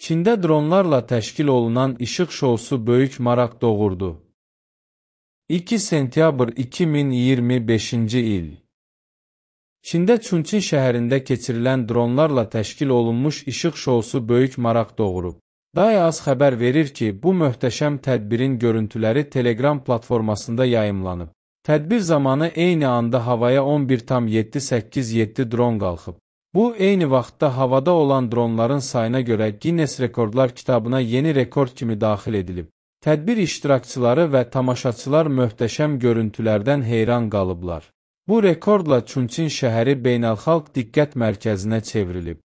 Çində dronlarla təşkil olunan işıq şousu böyük maraq doğurdu. 2 sentyabr 2025-ci il. Çində Chunçin şəhərində keçirilən dronlarla təşkil olunmuş işıq şousu böyük maraq doğurub. Dayaz xəbər verir ki, bu möhtəşəm tədbirin görüntüləri Telegram platformasında yayımlanıb. Tədbir zamanı eyni anda havaya 11,787 dron qalxıb. Bu, eyni vaxtda havada olan dronların sayına görə Guinness Rekordlar kitabına yeni rekord kimi daxil edilib. Tədbir iştirakçıları və tamaşaçılar möhtəşəm görüntülərdən heyran qalıblar. Bu rekordla Chunçin şəhəri beynəlxalq diqqət mərkəzinə çevrilib.